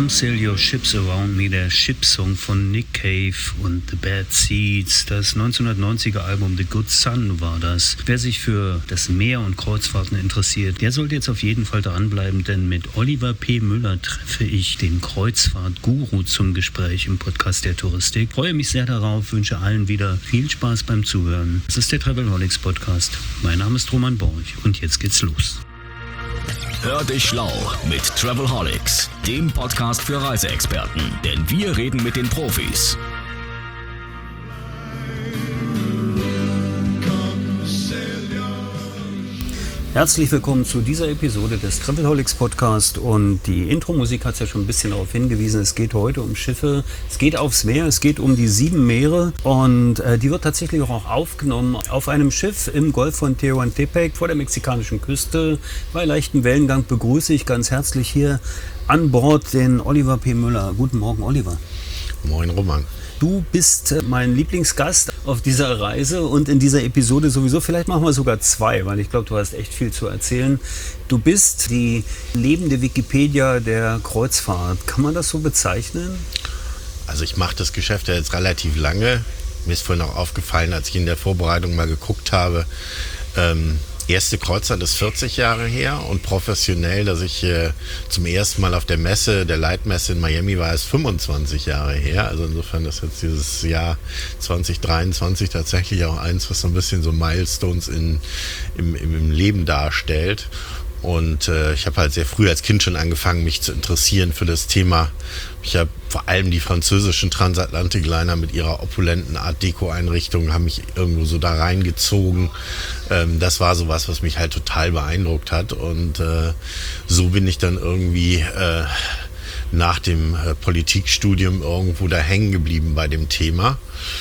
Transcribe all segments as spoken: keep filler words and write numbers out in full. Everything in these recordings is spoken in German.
Come Sail Your Ships Around Me, der Ship-Song von Nick Cave und The Bad Seeds. Das neunzehnhundertneunziger Album The Good Son war das. Wer sich für das Meer und Kreuzfahrten interessiert, der sollte jetzt auf jeden Fall dranbleiben, denn mit Oliver P. Müller treffe ich den Kreuzfahrt-Guru zum Gespräch im Podcast der Touristik. Ich freue mich sehr darauf, wünsche allen wieder viel Spaß beim Zuhören. Das ist der Travelholics Podcast. Mein Name ist Roman Borch und jetzt geht's los. Hör dich schlau mit Travelholics, dem Podcast für Reiseexperten, denn wir reden mit den Profis. Herzlich willkommen zu dieser Episode des Travelholics Podcast und die Intro-Musik hat es ja schon ein bisschen darauf hingewiesen, es geht heute um Schiffe, es geht aufs Meer, es geht um die sieben Meere und äh, die wird tatsächlich auch aufgenommen auf einem Schiff im Golf von Tehuantepec vor der mexikanischen Küste. Bei leichtem Wellengang begrüße ich ganz herzlich hier an Bord den Oliver P. Müller. Guten Morgen, Oliver. Moin, Roman. Du bist mein Lieblingsgast auf dieser Reise und in dieser Episode sowieso. Vielleicht machen wir sogar zwei, weil ich glaube, du hast echt viel zu erzählen. Du bist die lebende Wikipedia der Kreuzfahrt. Kann man das so bezeichnen? Also ich mache das Geschäft ja jetzt relativ lange. Mir ist vorhin auch aufgefallen, als ich in der Vorbereitung mal geguckt habe, ähm, erste Kreuzfahrt ist vierzig Jahre her und professionell, dass ich äh, zum ersten Mal auf der Messe, der Leitmesse in Miami war, ist fünfundzwanzig Jahre her. Also insofern ist jetzt dieses Jahr zwanzig dreiundzwanzig tatsächlich auch eins, was so ein bisschen so Milestones in, im, im, im Leben darstellt. Und äh, ich habe halt sehr früh als Kind schon angefangen, mich zu interessieren für das Thema. Ich habe vor allem die französischen Transatlantic-Liner mit ihrer opulenten Art-Deco-Einrichtung haben mich irgendwo so da reingezogen. Ähm, das war sowas, was mich halt total beeindruckt hat. Und äh, so bin ich dann irgendwie äh, nach dem äh, Politikstudium irgendwo da hängen geblieben bei dem Thema.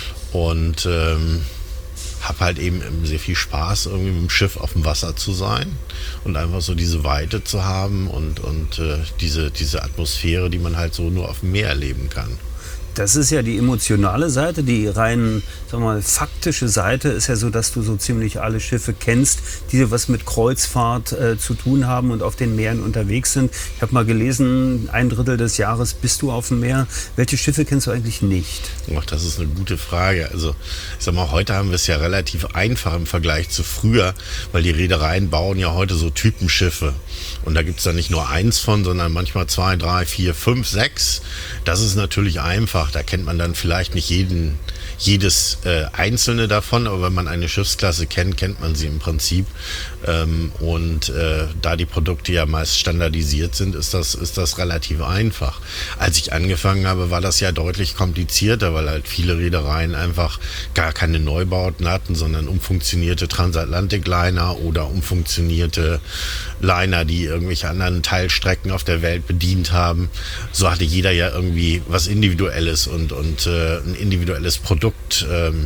Und ähm, habe halt eben sehr viel Spaß, irgendwie mit dem Schiff auf dem Wasser zu sein und einfach so diese Weite zu haben und, und äh, diese, diese Atmosphäre, die man halt so nur auf dem Meer erleben kann. Das ist ja die emotionale Seite, die rein, sag mal, faktische Seite ist ja so, dass du so ziemlich alle Schiffe kennst, die was mit Kreuzfahrt äh, zu tun haben und auf den Meeren unterwegs sind. Ich habe mal gelesen, ein Drittel des Jahres bist du auf dem Meer. Welche Schiffe kennst du eigentlich nicht? Ach, das ist eine gute Frage. Also ich sag mal, heute haben wir es ja relativ einfach im Vergleich zu früher, weil die Reedereien bauen ja heute so Typenschiffe. Und da gibt es dann nicht nur eins von, sondern manchmal zwei, drei, vier, fünf, sechs. Das ist natürlich einfach. Da kennt man dann vielleicht nicht jeden, jedes äh, einzelne davon, aber wenn man eine Schiffsklasse kennt, kennt man sie im Prinzip. Ähm, und äh, da die Produkte ja meist standardisiert sind, ist das, ist das relativ einfach. Als ich angefangen habe, war das ja deutlich komplizierter, weil halt viele Reedereien einfach gar keine Neubauten hatten, sondern umfunktionierte Transatlantic-Liner oder umfunktionierte Liner, die irgendwelche anderen Teilstrecken auf der Welt bedient haben. So hatte jeder ja irgendwie was Individuelles und, und äh, ein individuelles Produkt. Ähm,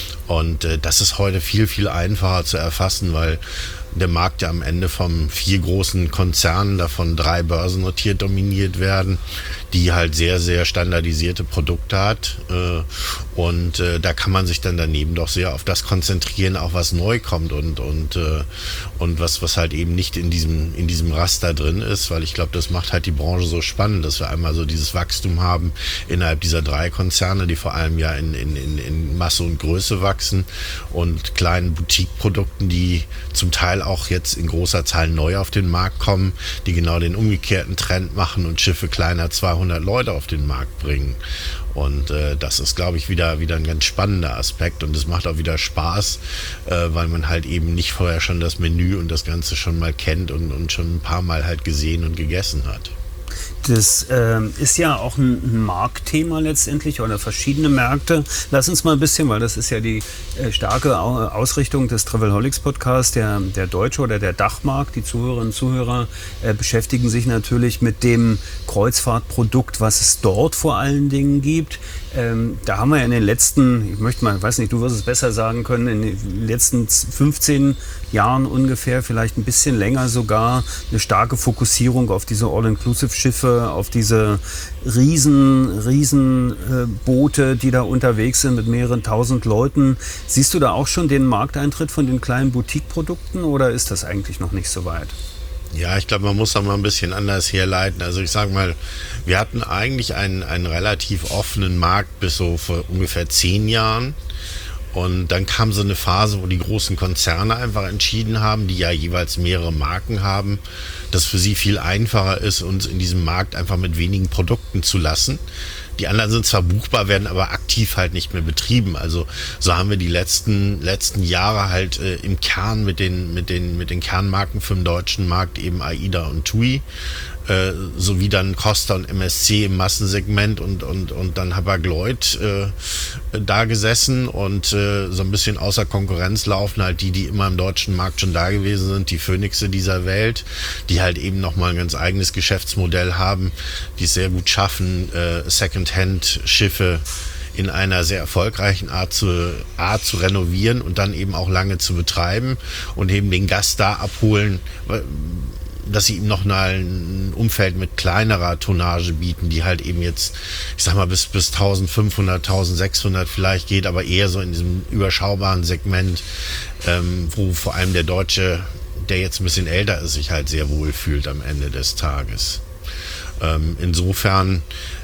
und äh, das ist heute viel, viel einfacher zu erfassen, weil der Markt ja am Ende von vier großen Konzernen, davon drei börsennotiert dominiert werden, die halt sehr, sehr standardisierte Produkte hat. Äh, und äh, da kann man sich dann daneben doch sehr auf das konzentrieren, auch was neu kommt und, und, äh, und was, was halt eben nicht in diesem, in diesem Raster drin ist, weil ich glaube, das macht halt die Branche so spannend, dass wir einmal so dieses Wachstum haben innerhalb dieser drei Konzerne, die vor allem ja in, in, in, in Masse und Größe wachsen und kleinen Boutique-Produkten, die zum Teil auch jetzt in großer Zahl neu auf den Markt kommen, die genau den umgekehrten Trend machen und Schiffe kleiner zweihundert Leute auf den Markt bringen. Und äh, das ist, glaube ich, wieder, wieder ein ganz spannender Aspekt und es macht auch wieder Spaß, äh, weil man halt eben nicht vorher schon das Menü und das Ganze schon mal kennt und, und schon ein paar Mal halt gesehen und gegessen hat. Das ähm, ist ja auch ein, ein Marktthema letztendlich oder verschiedene Märkte. Lass uns mal ein bisschen, weil das ist ja die äh, starke Ausrichtung des Travelholics Podcasts, der, der deutsche oder der Dachmarkt. Die Zuhörerinnen und Zuhörer äh, beschäftigen sich natürlich mit dem Kreuzfahrtprodukt, was es dort vor allen Dingen gibt. Ähm, da haben wir ja in den letzten, ich möchte mal, weiß nicht, du wirst es besser sagen können, in den letzten fünfzehn Jahren ungefähr, vielleicht ein bisschen länger sogar, eine starke Fokussierung auf diese All-Inclusive-Schiffe, auf diese riesen, riesen äh, Boote, die da unterwegs sind mit mehreren tausend Leuten. Siehst du da auch schon den Markteintritt von den kleinen Boutique-Produkten oder ist das eigentlich noch nicht so weit? Ja, ich glaube, man muss da mal ein bisschen anders herleiten. Also ich sage mal, wir hatten eigentlich einen, einen relativ offenen Markt bis so vor ungefähr zehn Jahren. Und dann kam so eine Phase, wo die großen Konzerne einfach entschieden haben, die ja jeweils mehrere Marken haben, dass für sie viel einfacher ist, uns in diesem Markt einfach mit wenigen Produkten zu lassen. Die anderen sind zwar buchbar, werden aber aktiv halt nicht mehr betrieben. Also so haben wir die letzten letzten Jahre halt äh, im Kern mit den mit den mit den Kernmarken für den deutschen Markt eben AIDA und TUI, äh, sowie dann Costa und M S C im Massensegment und und und dann Hapag-Lloyd äh, da gesessen und äh, so ein bisschen außer Konkurrenz laufen halt die, die immer im deutschen Markt schon da gewesen sind, die Phoenixe dieser Welt, die halt eben nochmal ein ganz eigenes Geschäftsmodell haben, die es sehr gut schaffen, äh, Second-Hand-Schiffe in einer sehr erfolgreichen Art zu, Art zu renovieren und dann eben auch lange zu betreiben und eben den Gast da abholen, dass sie ihm noch ein Umfeld mit kleinerer Tonnage bieten, die halt eben jetzt, ich sag mal, bis, bis eintausendfünfhundert, eintausendsechshundert vielleicht geht, aber eher so in diesem überschaubaren Segment, ähm, wo vor allem der Deutsche, der jetzt ein bisschen älter ist, sich halt sehr wohl fühlt am Ende des Tages. Ähm, insofern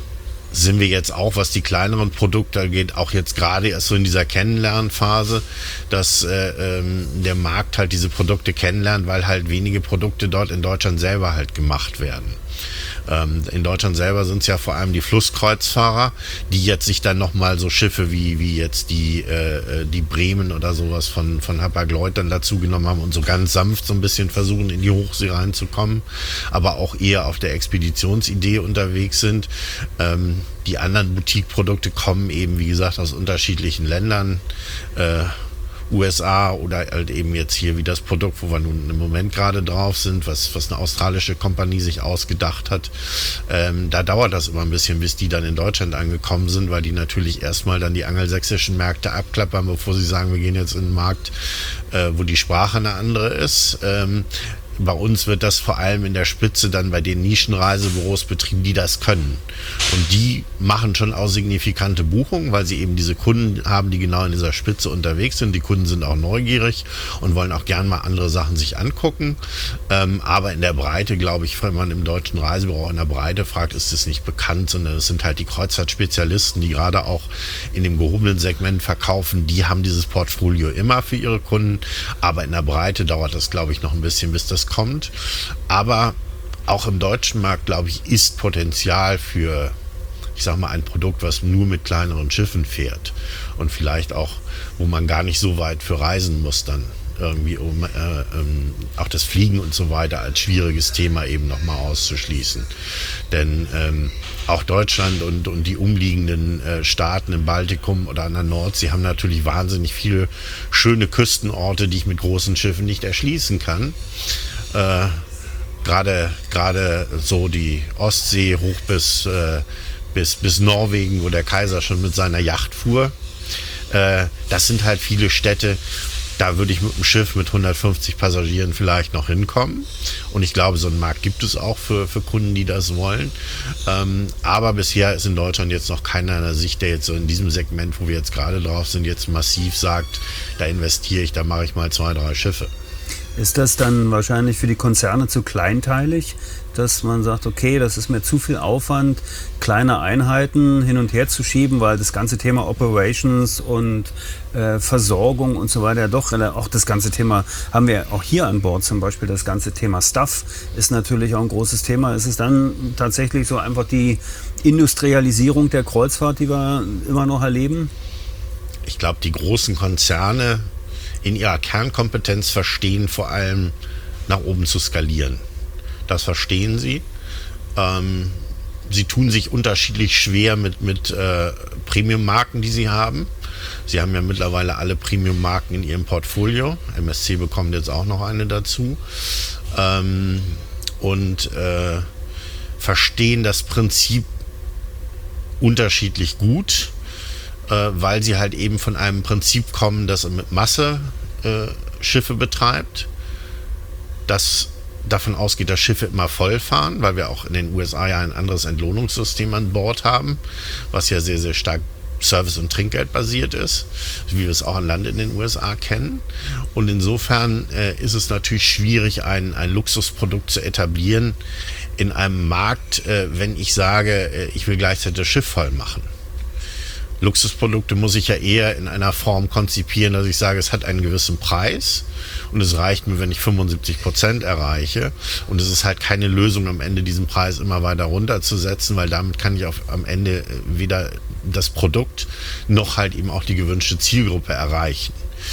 sind wir jetzt auch, was die kleineren Produkte angeht, auch jetzt gerade erst so in dieser Kennenlernphase, dass äh, ähm, der Markt halt diese Produkte kennenlernt, weil halt wenige Produkte dort in Deutschland selber halt gemacht werden. Ähm, in Deutschland selber sind es ja vor allem die Flusskreuzfahrer, die jetzt sich dann nochmal so Schiffe wie wie jetzt die äh, die Bremen oder sowas von von Hapag-Lloyd dann dazu genommen haben und so ganz sanft so ein bisschen versuchen, in die Hochsee reinzukommen, aber auch eher auf der Expeditionsidee unterwegs sind. Ähm, die anderen Boutique-Produkte kommen eben, wie gesagt, aus unterschiedlichen Ländern, äh, U S A oder halt eben jetzt hier wie das Produkt, wo wir nun im Moment gerade drauf sind, was, was eine australische Kompanie sich ausgedacht hat. Ähm, da dauert das immer ein bisschen, bis die dann in Deutschland angekommen sind, weil die natürlich erstmal dann die angelsächsischen Märkte abklappern, bevor sie sagen, wir gehen jetzt in einen Markt, äh, wo die Sprache eine andere ist. Ähm, Bei uns wird das vor allem in der Spitze dann bei den Nischenreisebüros betrieben, die das können. Und die machen schon auch signifikante Buchungen, weil sie eben diese Kunden haben, die genau in dieser Spitze unterwegs sind. Die Kunden sind auch neugierig und wollen auch gern mal andere Sachen sich angucken. Ähm, aber in der Breite, glaube ich, wenn man im deutschen Reisebüro in der Breite fragt, ist es nicht bekannt, sondern es sind halt die Kreuzfahrtspezialisten, die gerade auch in dem gehobenen Segment verkaufen. Die haben dieses Portfolio immer für ihre Kunden. Aber in der Breite dauert das, glaube ich, noch ein bisschen, bis das kommt. Aber auch im deutschen Markt, glaube ich, ist Potenzial für, ich sag mal, ein Produkt, was nur mit kleineren Schiffen fährt und vielleicht auch, wo man gar nicht so weit für reisen muss dann irgendwie, um äh, ähm, auch das Fliegen und so weiter als schwieriges Thema eben nochmal auszuschließen. Denn ähm, auch Deutschland und, und die umliegenden äh, Staaten im Baltikum oder an der Nordsee haben natürlich wahnsinnig viele schöne Küstenorte, die ich mit großen Schiffen nicht erschließen kann. Äh, gerade gerade so die Ostsee hoch bis, äh, bis, bis Norwegen, wo der Kaiser schon mit seiner Yacht fuhr. Äh, das sind halt viele Städte, da würde ich mit dem Schiff mit hundertfünfzig Passagieren vielleicht noch hinkommen. Und ich glaube, so einen Markt gibt es auch für, für Kunden, die das wollen. Ähm, aber bisher ist in Deutschland jetzt noch keiner an der Sicht, der jetzt so in diesem Segment, wo wir jetzt gerade drauf sind, jetzt massiv sagt, da investiere ich, da mache ich mal zwei, drei Schiffe. Ist das dann wahrscheinlich für die Konzerne zu kleinteilig, dass man sagt, okay, das ist mir zu viel Aufwand, kleine Einheiten hin und her zu schieben, weil das ganze Thema Operations und äh, Versorgung und so weiter ja doch, auch das ganze Thema haben wir auch hier an Bord, zum Beispiel das ganze Thema Stuff ist natürlich auch ein großes Thema. Ist es dann tatsächlich so einfach die Industrialisierung der Kreuzfahrt, die wir immer noch erleben? Ich glaube, die großen Konzerne in ihrer Kernkompetenz verstehen, vor allem nach oben zu skalieren. Das verstehen sie. Ähm, sie tun sich unterschiedlich schwer mit, mit äh, Premium-Marken, die sie haben. Sie haben ja mittlerweile alle Premium-Marken in ihrem Portfolio. M S C bekommt jetzt auch noch eine dazu. Ähm, und äh, verstehen das Prinzip unterschiedlich gut, weil sie halt eben von einem Prinzip kommen, das mit Masse äh, Schiffe betreibt, das davon ausgeht, dass Schiffe immer voll fahren, weil wir auch in den U S A ja ein anderes Entlohnungssystem an Bord haben, was ja sehr, sehr stark Service- und Trinkgeld basiert ist, wie wir es auch an Land in den U S A kennen. Und insofern äh, ist es natürlich schwierig, ein, ein Luxusprodukt zu etablieren in einem Markt, äh, wenn ich sage, äh, ich will gleichzeitig das Schiff voll machen. Luxusprodukte muss ich ja eher in einer Form konzipieren, dass ich sage, es hat einen gewissen Preis und es reicht mir, wenn ich fünfundsiebzig Prozent erreiche, und es ist halt keine Lösung, am Ende diesen Preis immer weiter runterzusetzen, weil damit kann ich auf, am Ende weder das Produkt noch halt eben auch die gewünschte Zielgruppe erreichen.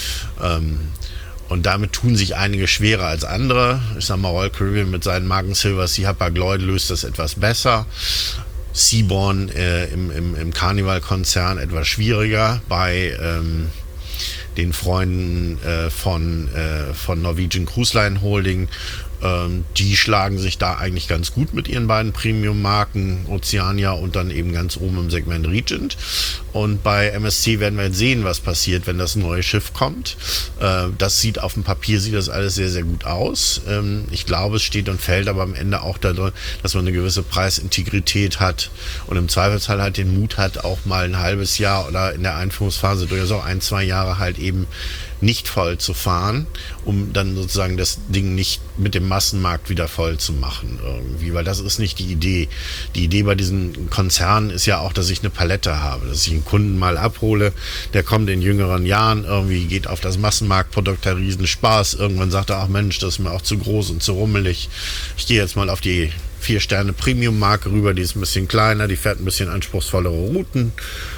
Ähm, Und damit tun sich einige schwerer als andere. Ich sag mal, Royal Caribbean mit seinen Marken Silver Sea, Hapag-Lloyd löst das etwas besser. Seabourn äh, im, im, im Carnival-Konzern etwas schwieriger. Bei ähm, den Freunden äh, von, äh, von Norwegian Cruise Line Holding, ähm, die schlagen sich da eigentlich ganz gut mit ihren beiden Premium-Marken, Oceania und dann eben ganz oben im Segment Regent. Und bei M S C werden wir jetzt sehen, was passiert, wenn das neue Schiff kommt. Äh, das sieht auf dem Papier, sieht das alles sehr, sehr gut aus. Ähm, ich glaube, es steht und fällt aber am Ende auch darin, dass man eine gewisse Preisintegrität hat und im Zweifelsfall halt den Mut hat, auch mal ein halbes Jahr oder in der Einführungsphase durchaus auch ein, zwei Jahre halt eben nicht voll zu fahren, um dann sozusagen das Ding nicht mit dem Massenmarkt wieder voll zu machen irgendwie, weil das ist nicht die Idee. Die Idee bei diesen Konzernen ist ja auch, dass ich eine Palette habe, dass ich einen Kunden mal abhole, der kommt in jüngeren Jahren, irgendwie geht auf das Massenmarktprodukt, hat riesen Spaß, irgendwann sagt er, ach Mensch, das ist mir auch zu groß und zu rummelig, ich gehe jetzt mal auf die vier Sterne Premium-Marke rüber, die ist ein bisschen kleiner, die fährt ein bisschen anspruchsvollere Routen.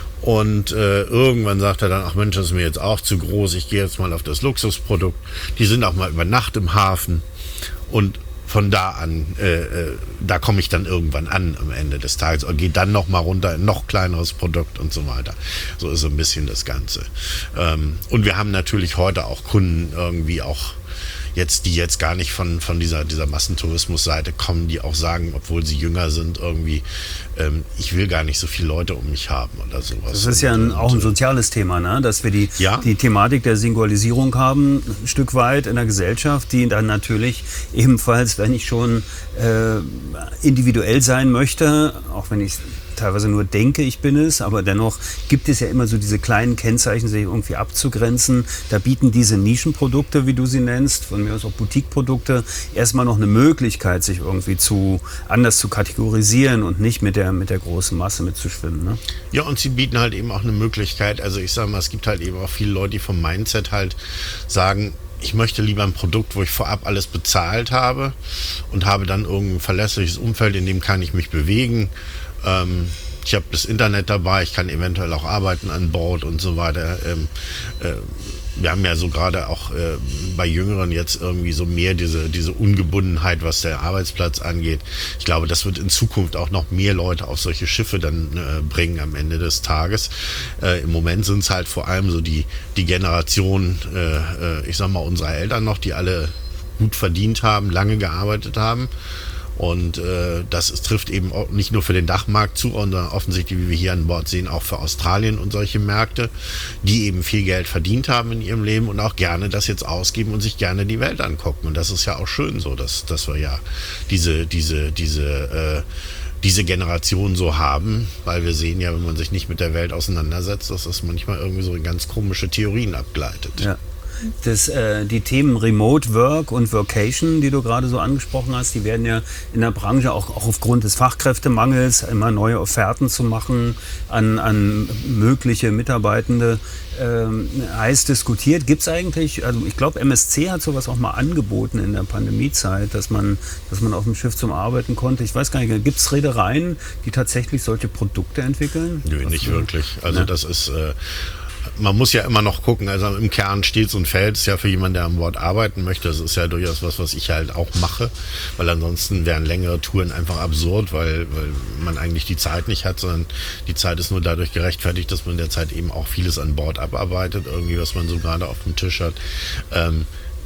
Und äh, irgendwann sagt er dann, ach Mensch, das ist mir jetzt auch zu groß, ich gehe jetzt mal auf das Luxusprodukt. Die sind auch mal über Nacht im Hafen. Und von da an, äh, äh, da komme ich dann irgendwann an am Ende des Tages und gehe dann noch mal runter in ein noch kleineres Produkt und so weiter. So ist so ein bisschen das Ganze. Ähm, und wir haben natürlich heute auch Kunden irgendwie auch jetzt, die jetzt gar nicht von, von dieser, dieser Massentourismus-Seite kommen, die auch sagen, obwohl sie jünger sind, irgendwie, ähm, ich will gar nicht so viele Leute um mich haben oder sowas. Das ist ja ein, auch ein soziales Thema, ne? Dass wir die, ja? die Thematik der Singualisierung haben, ein Stück weit in der Gesellschaft, die dann natürlich ebenfalls, wenn ich schon äh, individuell sein möchte, auch wenn ich teilweise nur denke, ich bin es, aber dennoch gibt es ja immer so diese kleinen Kennzeichen, sich irgendwie abzugrenzen. Da bieten diese Nischenprodukte, wie du sie nennst, von mir aus auch Boutique-Produkte, erstmal noch eine Möglichkeit, sich irgendwie zu anders zu kategorisieren und nicht mit der, mit der großen Masse mitzuschwimmen. Ne? Ja, und sie bieten halt eben auch eine Möglichkeit, also ich sage mal, es gibt halt eben auch viele Leute, die vom Mindset halt sagen, ich möchte lieber ein Produkt, wo ich vorab alles bezahlt habe und habe dann irgendein verlässliches Umfeld, in dem kann ich mich bewegen. Ähm, ich habe das Internet dabei, ich kann eventuell auch arbeiten an Bord und so weiter. Ähm, äh, wir haben ja so gerade auch äh, bei Jüngeren jetzt irgendwie so mehr diese, diese Ungebundenheit, was der Arbeitsplatz angeht. Ich glaube, das wird in Zukunft auch noch mehr Leute auf solche Schiffe dann äh, bringen am Ende des Tages. Äh, im Moment sind es halt vor allem so die, die Generation, äh, ich sag mal, unserer Eltern noch, die alle gut verdient haben, lange gearbeitet haben. Und äh, das ist, trifft eben auch nicht nur für den Dachmarkt zu, sondern offensichtlich, wie wir hier an Bord sehen, auch für Australien und solche Märkte, die eben viel Geld verdient haben in ihrem Leben und auch gerne das jetzt ausgeben und sich gerne die Welt angucken. Und das ist ja auch schön so, dass, dass wir ja diese, diese, diese, äh, diese Generation so haben, weil wir sehen ja, wenn man sich nicht mit der Welt auseinandersetzt, dass das manchmal irgendwie so in ganz komische Theorien abgleitet. Ja. Das, äh, die Themen Remote Work und Workation, die du gerade so angesprochen hast, die werden ja in der Branche auch, auch aufgrund des Fachkräftemangels immer neue Offerten zu machen an, an mögliche Mitarbeitende ähm, heiß diskutiert. Gibt es eigentlich, also ich glaube M S C hat sowas auch mal angeboten in der Pandemiezeit, dass man, dass man auf dem Schiff zum Arbeiten konnte. Ich weiß gar nicht, gibt es Reedereien, die tatsächlich solche Produkte entwickeln? Nö, Was nicht du, wirklich. Also ne? das ist... Äh Man muss ja immer noch gucken, also im Kern steht und fällt es ja für jemanden, der an Bord arbeiten möchte. Das ist ja durchaus was, was ich halt auch mache, weil ansonsten wären längere Touren einfach absurd, weil, weil man eigentlich die Zeit nicht hat, sondern die Zeit ist nur dadurch gerechtfertigt, dass man in der Zeit eben auch vieles an Bord abarbeitet, irgendwie was man so gerade auf dem Tisch hat. Ähm,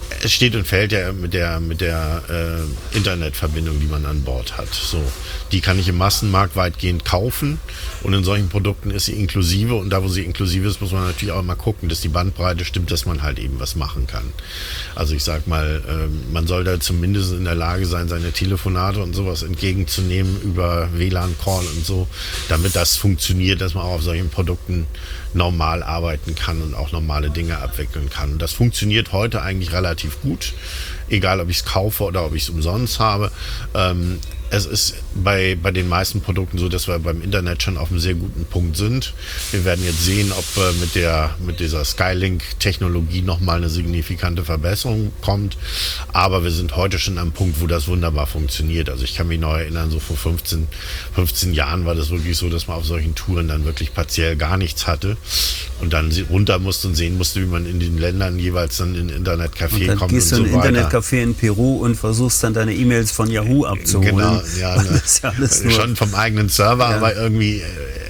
Es steht und fällt ja mit der, mit der äh, Internetverbindung, die man an Bord hat. So, die kann ich im Massenmarkt weitgehend kaufen und in solchen Produkten ist sie inklusive und da, wo sie inklusive ist, muss man natürlich auch mal gucken, dass die Bandbreite stimmt, dass man halt eben was machen kann. Also ich sag mal, äh, man soll da zumindest in der Lage sein, seine Telefonate und sowas entgegenzunehmen über W L A N-Call und so, damit das funktioniert, dass man auch auf solchen Produkten normal arbeiten kann und auch normale Dinge abwickeln kann. Und das funktioniert heute eigentlich relativ gut, egal ob ich es kaufe oder ob ich es umsonst habe. Ähm, es ist bei, bei den meisten Produkten so, dass wir beim Internet schon auf einem sehr guten Punkt sind. Wir werden jetzt sehen, ob äh, mit, der, mit dieser Skylink-Technologie nochmal eine signifikante Verbesserung kommt. Aber wir sind heute schon am Punkt, wo das wunderbar funktioniert. Also ich kann mich noch erinnern, so vor fünfzehn, fünfzehn Jahren war das wirklich so, dass man auf solchen Touren dann wirklich partiell gar nichts hatte und dann runter musste und sehen musste, wie man in den Ländern jeweils dann in ein Internetcafé kommt und so weiter. Dann gehst du in ein Internetcafé in Peru und versuchst dann deine E-Mails von Yahoo abzuholen. Genau, ja, ne, das ist ja alles nur schon vom eigenen Server, ja. aber irgendwie,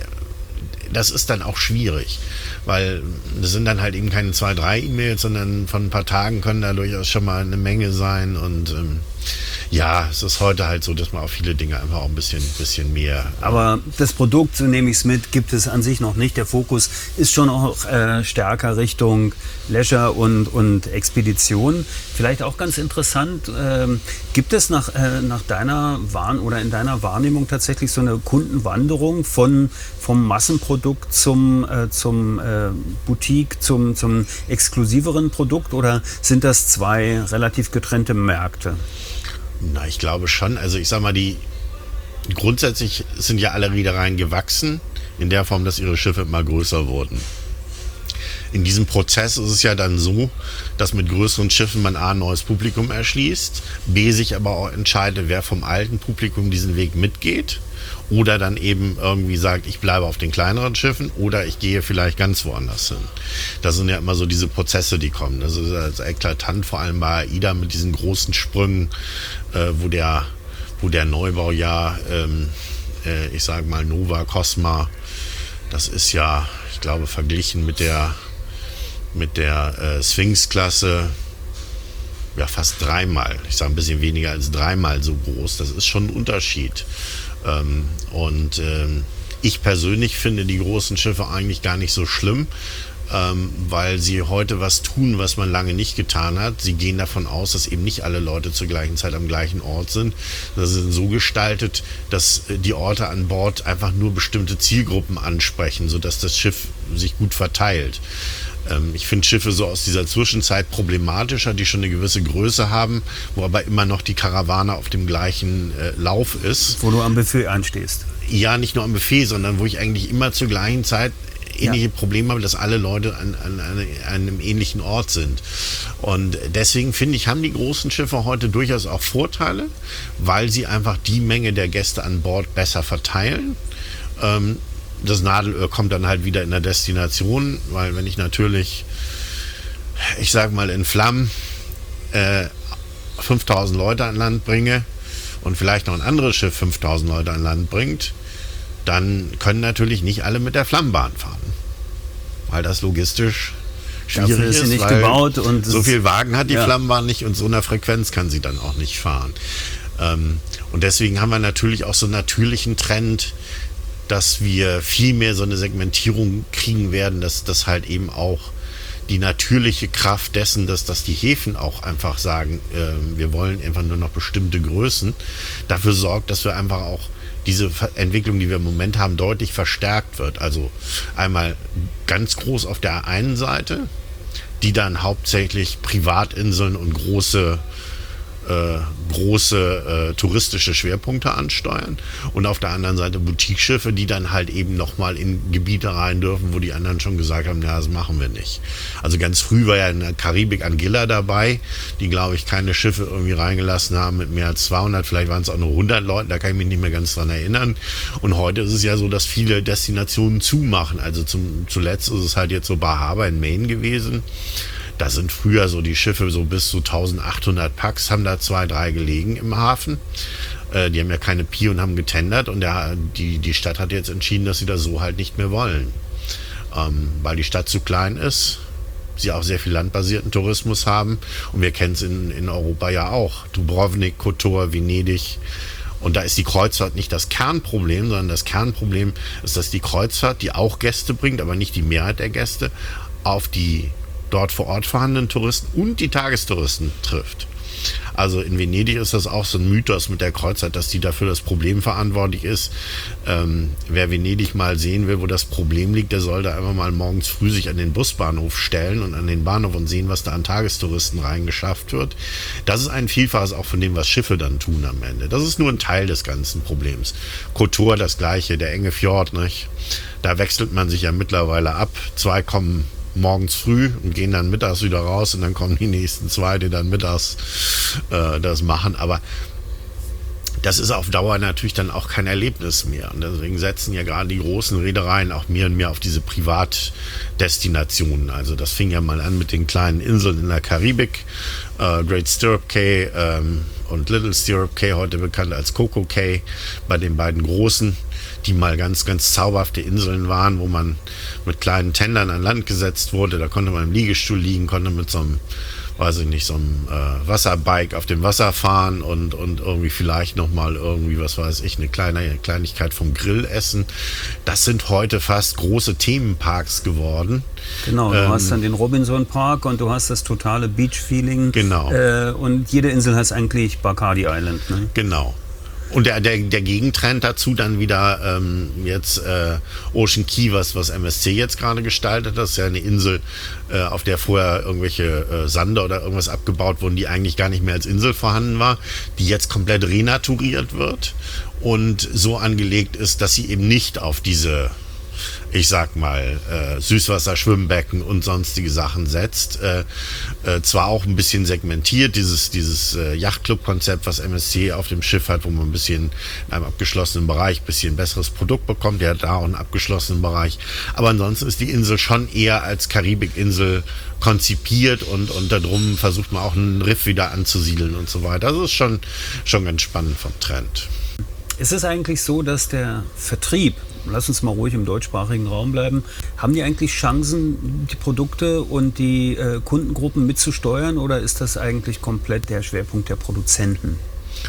das ist dann auch schwierig, weil das sind dann halt eben keine zwei, drei E-Mails, sondern von ein paar Tagen können da durchaus schon mal eine Menge sein und ähm, ja, es ist heute halt so, dass man auf viele Dinge einfach auch ein bisschen, bisschen mehr... Aber das Produkt, so nehme ich es mit, gibt es an sich noch nicht. Der Fokus ist schon auch äh, stärker Richtung Leisure und, und Expedition. Vielleicht auch ganz interessant, ähm, gibt es nach, äh, nach deiner Wahrn- oder in deiner Wahrnehmung tatsächlich so eine Kundenwanderung von, vom Massenprodukt zum, äh, zum äh, Boutique, zum, zum exklusiveren Produkt oder sind das zwei relativ getrennte Märkte? Na, ich glaube schon. Also ich sag mal, die grundsätzlich sind ja alle Reedereien gewachsen, in der Form, dass ihre Schiffe immer größer wurden. In diesem Prozess ist es ja dann so, dass mit größeren Schiffen man A, ein neues Publikum erschließt, B, sich aber auch entscheidet, wer vom alten Publikum diesen Weg mitgeht oder dann eben irgendwie sagt, ich bleibe auf den kleineren Schiffen oder ich gehe vielleicht ganz woanders hin. Das sind ja immer so diese Prozesse, die kommen. Das ist also eklatant, vor allem bei AIDA mit diesen großen Sprüngen, äh, wo der, wo der Neubau ja, ähm, äh, ich sage mal Nova, Cosma, das ist ja, ich glaube, verglichen mit der mit der äh, Sphinx-Klasse ja fast dreimal, ich sage ein bisschen weniger als dreimal so groß. Das ist schon ein Unterschied. Ähm, und ähm, ich persönlich finde die großen Schiffe eigentlich gar nicht so schlimm, ähm, weil sie heute was tun, was man lange nicht getan hat. Sie gehen davon aus, dass eben nicht alle Leute zur gleichen Zeit am gleichen Ort sind. Das ist so gestaltet, dass die Orte an Bord einfach nur bestimmte Zielgruppen ansprechen, sodass das Schiff sich gut verteilt. Ich finde Schiffe so aus dieser Zwischenzeit problematischer, die schon eine gewisse Größe haben, wo aber immer noch die Karawane auf dem gleichen äh, Lauf ist. Wo du am Buffet einstehst. Ja, nicht nur am Buffet, sondern wo ich eigentlich immer zur gleichen Zeit ähnliche ja. Probleme habe, dass alle Leute an, an, an einem ähnlichen Ort sind. Und deswegen finde ich, haben die großen Schiffe heute durchaus auch Vorteile, weil sie einfach die Menge der Gäste an Bord besser verteilen. Ähm, Das Nadelöhr kommt dann halt wieder in der Destination, weil wenn ich natürlich, ich sag mal in Flammen, äh, fünftausend Leute an Land bringe und vielleicht noch ein anderes Schiff fünftausend Leute an Land bringt, dann können natürlich nicht alle mit der Flammenbahn fahren, weil das logistisch schwierig Dafür ist. ist, Sie nicht weil gebaut und so viel Wagen hat die ja. Flammenbahn nicht und so einer Frequenz kann sie dann auch nicht fahren. Ähm, und deswegen haben wir natürlich auch so einen natürlichen Trend, dass wir viel mehr so eine Segmentierung kriegen werden, dass das halt eben auch die natürliche Kraft dessen, dass, dass die Häfen auch einfach sagen, äh, wir wollen einfach nur noch bestimmte Größen, dafür sorgt, dass wir einfach auch diese Entwicklung, die wir im Moment haben, deutlich verstärkt wird. Also einmal ganz groß auf der einen Seite, die dann hauptsächlich Privatinseln und große Äh, große äh, touristische Schwerpunkte ansteuern und auf der anderen Seite Boutique-Schiffe, die dann halt eben nochmal in Gebiete rein dürfen, wo die anderen schon gesagt haben, ja, das machen wir nicht. Also ganz früh war ja in der Karibik Anguilla dabei, die, glaube ich, keine Schiffe irgendwie reingelassen haben mit mehr als zweihundert, vielleicht waren es auch nur hundert Leute, da kann ich mich nicht mehr ganz dran erinnern. Und heute ist es ja so, dass viele Destinationen zumachen. Also zum, zuletzt ist es halt jetzt so Bar Harbor in Maine gewesen. Da sind früher so die Schiffe so bis zu eintausendachthundert Packs, haben da zwei, drei gelegen im Hafen. Äh, die haben ja keine Pier und haben getendert und der, die, die Stadt hat jetzt entschieden, dass sie das so halt nicht mehr wollen. Ähm, weil die Stadt zu klein ist, sie auch sehr viel landbasierten Tourismus haben. Und wir kennen es in, in Europa ja auch. Dubrovnik, Kotor, Venedig. Und da ist die Kreuzfahrt nicht das Kernproblem, sondern das Kernproblem ist, dass die Kreuzfahrt, die auch Gäste bringt, aber nicht die Mehrheit der Gäste, auf die dort vor Ort vorhandenen Touristen und die Tagestouristen trifft. Also in Venedig ist das auch so ein Mythos mit der Kreuzfahrt, dass die dafür das Problem verantwortlich ist. Ähm, wer Venedig mal sehen will, wo das Problem liegt, der soll da einfach mal morgens früh sich an den Busbahnhof stellen und an den Bahnhof und sehen, was da an Tagestouristen reingeschafft wird. Das ist ein Vielfaches auch von dem, was Schiffe dann tun am Ende. Das ist nur ein Teil des ganzen Problems. Kotor das Gleiche, der enge Fjord, nicht? Da wechselt man sich ja mittlerweile ab. Zwei kommen morgens früh und gehen dann mittags wieder raus und dann kommen die nächsten zwei, die dann mittags äh, das machen. Aber das ist auf Dauer natürlich dann auch kein Erlebnis mehr. Und deswegen setzen ja gerade die großen Reedereien auch mehr und mehr auf diese Privatdestinationen. Also das fing ja mal an mit den kleinen Inseln in der Karibik, äh, Great Stirrup Cay ähm, und Little Stirrup Cay, heute bekannt als Coco Cay, bei den beiden großen, die mal ganz, ganz zauberhafte Inseln waren, wo man mit kleinen Tendern an Land gesetzt wurde. Da konnte man im Liegestuhl liegen, konnte mit so einem, weiß ich nicht, so einem äh, Wasserbike auf dem Wasser fahren und, und irgendwie vielleicht nochmal irgendwie, was weiß ich, eine kleine Kleinigkeit vom Grill essen. Das sind heute fast große Themenparks geworden. Genau, du ähm, hast dann den Robinson Park und du hast das totale Beach-Feeling. Genau. Äh, und jede Insel heißt eigentlich Bacardi Island. Ne? Genau. Und der, der, der Gegentrend dazu dann wieder ähm, jetzt äh, Ocean Key, was, was M S C jetzt gerade gestaltet. Das ist ja eine Insel, äh, auf der vorher irgendwelche äh, Sande oder irgendwas abgebaut wurden, die eigentlich gar nicht mehr als Insel vorhanden war, die jetzt komplett renaturiert wird und so angelegt ist, dass sie eben nicht auf diese, ich sag mal, äh, Süßwasser-Schwimmbecken und sonstige Sachen setzt. Äh, äh, zwar auch ein bisschen segmentiert, dieses, dieses äh, Yachtclub-Konzept, was M S C auf dem Schiff hat, wo man ein bisschen in einem abgeschlossenen Bereich ein bisschen besseres Produkt bekommt. Der hat da auch einen abgeschlossenen Bereich. Aber ansonsten ist die Insel schon eher als Karibikinsel konzipiert und, und darum versucht man auch einen Riff wieder anzusiedeln und so weiter. Das ist schon, schon ganz spannend vom Trend. Ist es eigentlich so, dass der Vertrieb, lass uns mal ruhig im deutschsprachigen Raum bleiben, haben die eigentlich Chancen, die Produkte und die äh, Kundengruppen mitzusteuern oder ist das eigentlich komplett der Schwerpunkt der Produzenten?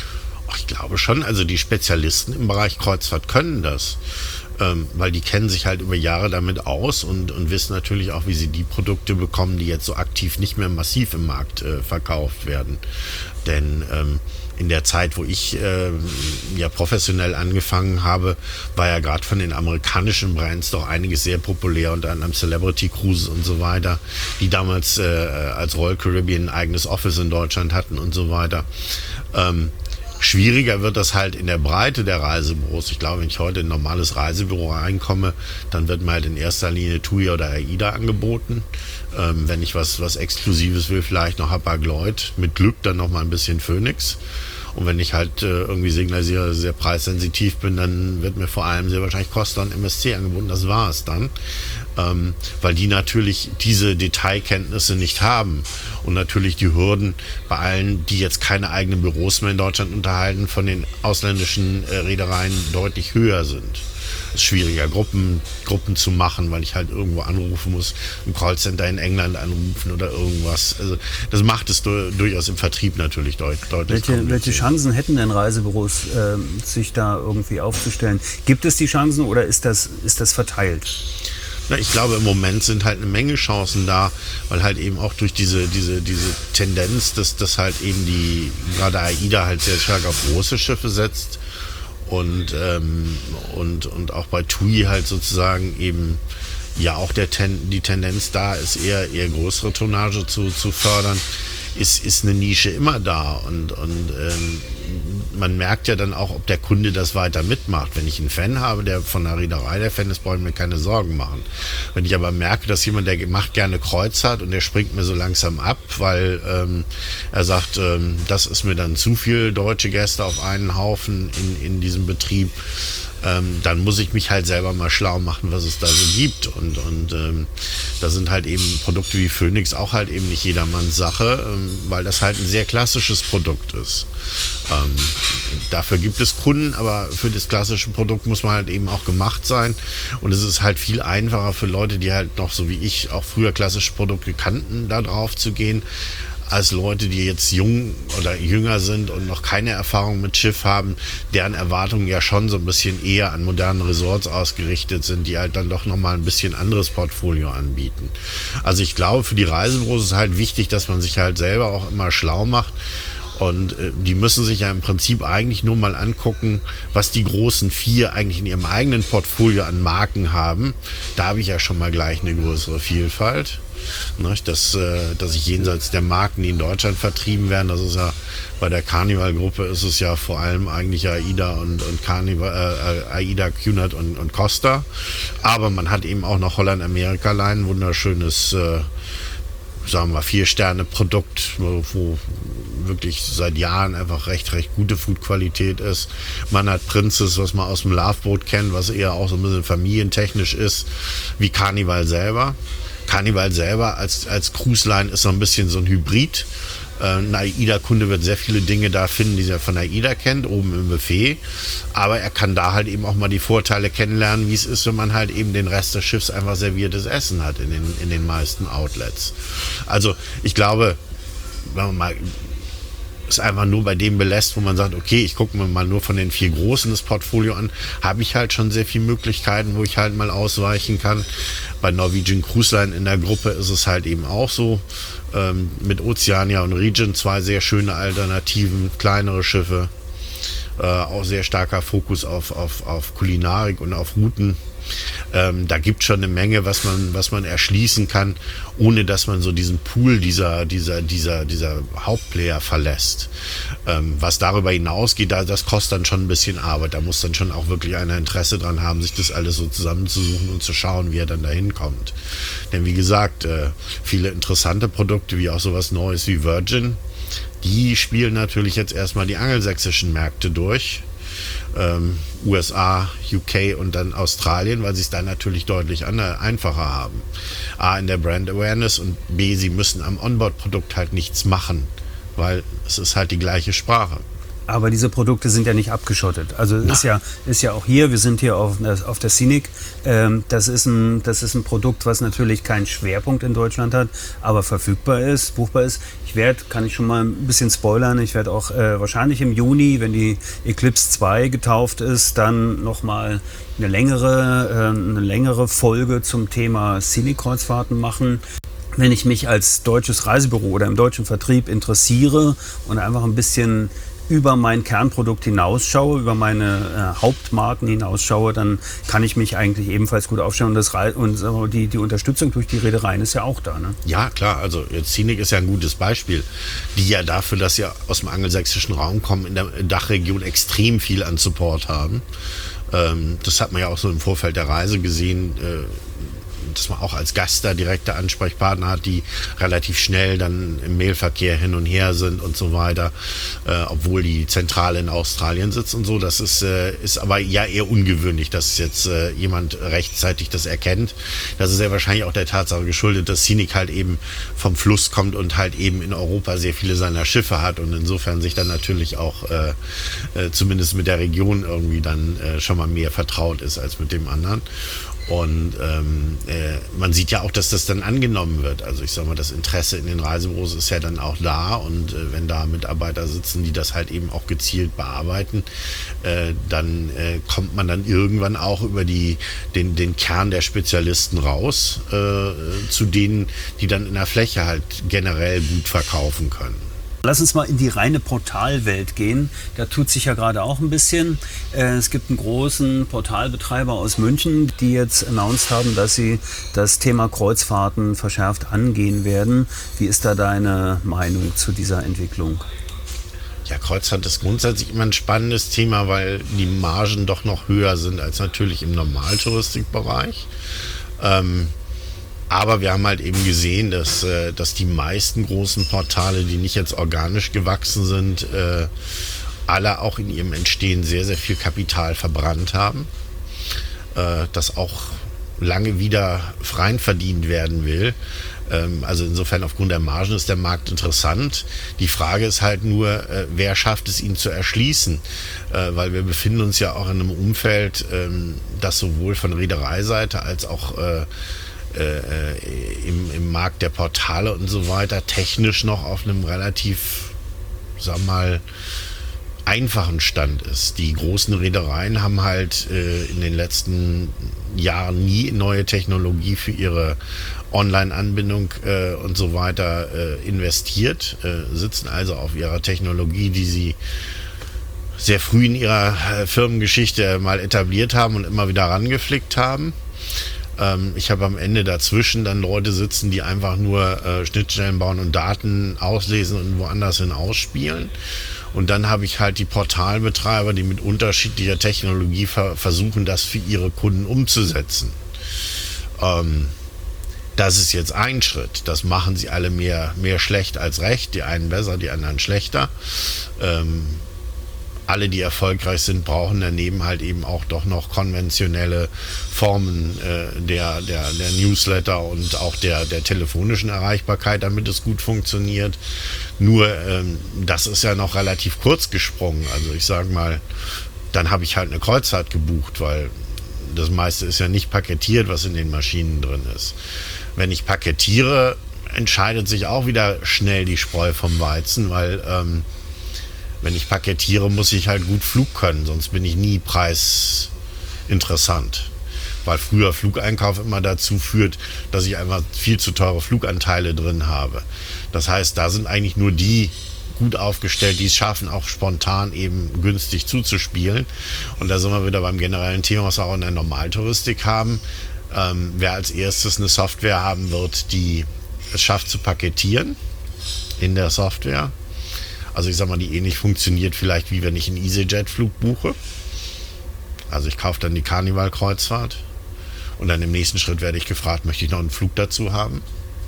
Ich glaube schon, also die Spezialisten im Bereich Kreuzfahrt können das, ähm, weil die kennen sich halt über Jahre damit aus und, und wissen natürlich auch, wie sie die Produkte bekommen, die jetzt so aktiv nicht mehr massiv im Markt äh, verkauft werden. Denn ähm, in der Zeit, wo ich äh, ja professionell angefangen habe, war ja gerade von den amerikanischen Brands doch einiges sehr populär, unter anderem Celebrity Cruises und so weiter, die damals äh, als Royal Caribbean ein eigenes Office in Deutschland hatten und so weiter. Ähm, Schwieriger wird das halt in der Breite der Reisebüros. Ich glaube, wenn ich heute in ein normales Reisebüro reinkomme, dann wird mir halt in erster Linie TUI oder AIDA angeboten. Ähm, wenn ich was, was Exklusives will, vielleicht noch Hapag-Lloyd. Mit Glück dann noch mal ein bisschen Phoenix. Und wenn ich halt äh, irgendwie signalisiere, sehr preissensitiv bin, dann wird mir vor allem sehr wahrscheinlich Costa und M S C angeboten. Das war es dann. Ähm, weil die natürlich diese Detailkenntnisse nicht haben. Und natürlich die Hürden bei allen, die jetzt keine eigenen Büros mehr in Deutschland unterhalten, von den ausländischen äh, Reedereien deutlich höher sind. Es ist schwieriger, Gruppen, Gruppen zu machen, weil ich halt irgendwo anrufen muss, im Callcenter in England anrufen oder irgendwas. Also das macht es du, durchaus im Vertrieb natürlich deut, deutlich. Welche, welche Chancen hätten denn Reisebüros, äh, sich da irgendwie aufzustellen? Gibt es die Chancen oder ist das, ist das verteilt? Na, ich glaube, im Moment sind halt eine Menge Chancen da, weil halt eben auch durch diese, diese, diese Tendenz, dass, dass halt eben die, gerade AIDA halt sehr stark auf große Schiffe setzt. Und, ähm, und, und auch bei TUI halt sozusagen eben ja auch der Ten, die Tendenz da ist, eher, eher größere Tonnage zu, zu fördern, ist, ist eine Nische immer da. Und, und ähm, man merkt ja dann auch, ob der Kunde das weiter mitmacht. Wenn ich einen Fan habe, der von der Reederei der Fan ist, brauche ich mir keine Sorgen machen. Wenn ich aber merke, dass jemand, der macht gerne Kreuzfahrt und der springt mir so langsam ab, weil ähm, er sagt, ähm, das ist mir dann zu viel deutsche Gäste auf einen Haufen in, in diesem Betrieb, Ähm, dann muss ich mich halt selber mal schlau machen, was es da so gibt. Und, und ähm, da sind halt eben Produkte wie Phoenix auch halt eben nicht jedermanns Sache, ähm, weil das halt ein sehr klassisches Produkt ist. Ähm, dafür gibt es Kunden, aber für das klassische Produkt muss man halt eben auch gemacht sein. Und es ist halt viel einfacher für Leute, die halt noch so wie ich auch früher klassische Produkte kannten, da drauf zu gehen, als Leute, die jetzt jung oder jünger sind und noch keine Erfahrung mit Schiff haben, deren Erwartungen ja schon so ein bisschen eher an modernen Resorts ausgerichtet sind, die halt dann doch nochmal ein bisschen anderes Portfolio anbieten. Also ich glaube, für die Reisebüros ist halt wichtig, dass man sich halt selber auch immer schlau macht. Und äh, die müssen sich ja im Prinzip eigentlich nur mal angucken, was die großen vier eigentlich in ihrem eigenen Portfolio an Marken haben. Da habe ich ja schon mal gleich eine größere Vielfalt. Dass, dass ich jenseits der Marken, die in Deutschland vertrieben werden, das ist ja bei der Carnival-Gruppe ist es ja vor allem eigentlich AIDA und, und Carnival, äh, AIDA, Cunard und, und Costa. Aber man hat eben auch noch Holland America Line, wunderschönes, äh, sagen wir, Vier-Sterne-Produkt, wo, wo wirklich seit Jahren einfach recht, recht gute Foodqualität ist. Man hat Princess, was man aus dem Loveboat kennt, was eher auch so ein bisschen familientechnisch ist, wie Carnival selber. Carnival selber als, als Cruise-Line ist so ein bisschen so ein Hybrid. Ein AIDA-Kunde wird sehr viele Dinge da finden, die er von AIDA kennt, oben im Buffet. Aber er kann da halt eben auch mal die Vorteile kennenlernen, wie es ist, wenn man halt eben den Rest des Schiffs einfach serviertes Essen hat in den, in den meisten Outlets. Also ich glaube, wenn man mal es einfach nur bei dem belässt, wo man sagt, okay, ich gucke mir mal nur von den vier Großen das Portfolio an, habe ich halt schon sehr viele Möglichkeiten, wo ich halt mal ausweichen kann. Bei Norwegian Cruise Line in der Gruppe ist es halt eben auch so. Ähm, mit Oceania und Regent zwei sehr schöne Alternativen, kleinere Schiffe. Äh, auch sehr starker Fokus auf, auf, auf Kulinarik und auf Routen. Ähm, da gibt es schon eine Menge, was man, was man erschließen kann, ohne dass man so diesen Pool dieser, dieser, dieser, dieser Hauptplayer verlässt. Ähm, was darüber hinausgeht, da, das kostet dann schon ein bisschen Arbeit. Da muss dann schon auch wirklich einer Interesse dran haben, sich das alles so zusammenzusuchen und zu schauen, wie er dann dahin kommt. Denn wie gesagt, äh, viele interessante Produkte, wie auch sowas Neues wie Virgin, die spielen natürlich jetzt erstmal die angelsächsischen Märkte durch. Ähm, U S A, U K und dann Australien, weil sie es dann natürlich deutlich andere, einfacher haben. A, in der Brand Awareness und B, sie müssen am Onboard-Produkt halt nichts machen, weil es ist halt die gleiche Sprache. Aber diese Produkte sind ja nicht abgeschottet. Also ist ja, ist ja auch hier, wir sind hier auf, auf der Scenic. Ähm, das ist ein, das ist ein Produkt, was natürlich keinen Schwerpunkt in Deutschland hat, aber verfügbar ist, buchbar ist. Ich werde, kann ich schon mal ein bisschen spoilern, ich werde auch äh, wahrscheinlich im Juni, wenn die Eclipse zwei getauft ist, dann nochmal eine längere, äh, eine längere Folge zum Thema Scenic-Kreuzfahrten machen. Wenn ich mich als deutsches Reisebüro oder im deutschen Vertrieb interessiere und einfach ein bisschen über mein Kernprodukt hinausschaue, über meine äh, Hauptmarken hinausschaue, dann kann ich mich eigentlich ebenfalls gut aufstellen. Und, das Re- und äh, die, die Unterstützung durch die Reedereien ist ja auch da. Ne? Ja, klar. Also jetzt Scenic ist ja ein gutes Beispiel, die ja dafür, dass sie aus dem angelsächsischen Raum kommen, in der Dachregion extrem viel an Support haben. Ähm, das hat man ja auch so im Vorfeld der Reise gesehen, äh, dass man auch als Gast da direkte Ansprechpartner hat, die relativ schnell dann im Mailverkehr hin und her sind und so weiter, äh, obwohl die Zentrale in Australien sitzt und so. Das ist, äh, ist aber ja eher ungewöhnlich, dass jetzt äh, jemand rechtzeitig das erkennt. Das ist ja wahrscheinlich auch der Tatsache geschuldet, dass Scenic halt eben vom Fluss kommt und halt eben in Europa sehr viele seiner Schiffe hat und insofern sich dann natürlich auch äh, äh, zumindest mit der Region irgendwie dann äh, schon mal mehr vertraut ist als mit dem anderen. Und ähm, äh, man sieht ja auch, dass das dann angenommen wird. Also ich sage mal, das Interesse in den Reisebüros ist ja dann auch da. Und äh, wenn da Mitarbeiter sitzen, die das halt eben auch gezielt bearbeiten, äh, dann äh, kommt man dann irgendwann auch über die, den, den Kern der Spezialisten raus, äh, zu denen, die dann in der Fläche halt generell gut verkaufen können. Lass uns mal in die reine Portalwelt gehen. Da tut sich ja gerade auch ein bisschen. Es gibt einen großen Portalbetreiber aus München, die jetzt announced haben, dass sie das Thema Kreuzfahrten verschärft angehen werden. Wie ist da deine Meinung zu dieser Entwicklung? Ja, Kreuzfahrt ist grundsätzlich immer ein spannendes Thema, weil die Margen doch noch höher sind als natürlich im Normaltouristikbereich. Ähm, Aber wir haben halt eben gesehen, dass, äh, dass die meisten großen Portale, die nicht jetzt organisch gewachsen sind, äh, alle auch in ihrem Entstehen sehr, sehr viel Kapital verbrannt haben, äh, das auch lange wieder rein verdient werden will. Ähm, also insofern aufgrund der Margen ist der Markt interessant. Die Frage ist halt nur, äh, wer schafft es, ihn zu erschließen? Äh, weil wir befinden uns ja auch in einem Umfeld, ähm, das sowohl von Reedereiseite als auch äh, äh, im, im Markt der Portale und so weiter technisch noch auf einem relativ, sag mal, einfachen Stand ist. Die großen Reedereien haben halt äh, in den letzten Jahren nie in neue Technologie für ihre Online-Anbindung äh, und so weiter äh, investiert, äh, sitzen also auf ihrer Technologie, die sie sehr früh in ihrer äh, Firmengeschichte mal etabliert haben und immer wieder rangeflickt haben. Ähm, ich habe am Ende dazwischen dann Leute sitzen, die einfach nur äh, Schnittstellen bauen und Daten auslesen und woanders hin ausspielen. Und dann habe ich halt die Portalbetreiber, die mit unterschiedlicher Technologie ver- versuchen, das für ihre Kunden umzusetzen. Ähm, das ist jetzt ein Schritt. Das machen sie alle mehr, mehr schlecht als recht. Die einen besser, die anderen schlechter. Ähm, alle, die erfolgreich sind, brauchen daneben halt eben auch doch noch konventionelle Formen äh, der, der, der Newsletter und auch der, der telefonischen Erreichbarkeit, damit es gut funktioniert. Nur, ähm, das ist ja noch relativ kurz gesprungen. Also ich sage mal, dann habe ich halt eine Kreuzfahrt gebucht, weil das meiste ist ja nicht paketiert, was in den Maschinen drin ist. Wenn ich paketiere, entscheidet sich auch wieder schnell die Spreu vom Weizen, weil ähm, wenn ich paketiere, muss ich halt gut Flug können, sonst bin ich nie preisinteressant. Weil früher Flugeinkauf immer dazu führt, dass ich einfach viel zu teure Fluganteile drin habe. Das heißt, da sind eigentlich nur die gut aufgestellt, die es schaffen, auch spontan eben günstig zuzuspielen. Und da sind wir wieder beim generellen Thema, was wir auch in der Normaltouristik haben. Ähm, wer als erstes eine Software haben wird, die es schafft zu paketieren in der Software. Also ich sag mal, die ähnlich funktioniert vielleicht, wie wenn ich einen EasyJet-Flug buche. Also ich kaufe dann die Carnival-Kreuzfahrt und dann im nächsten Schritt werde ich gefragt, möchte ich noch einen Flug dazu haben?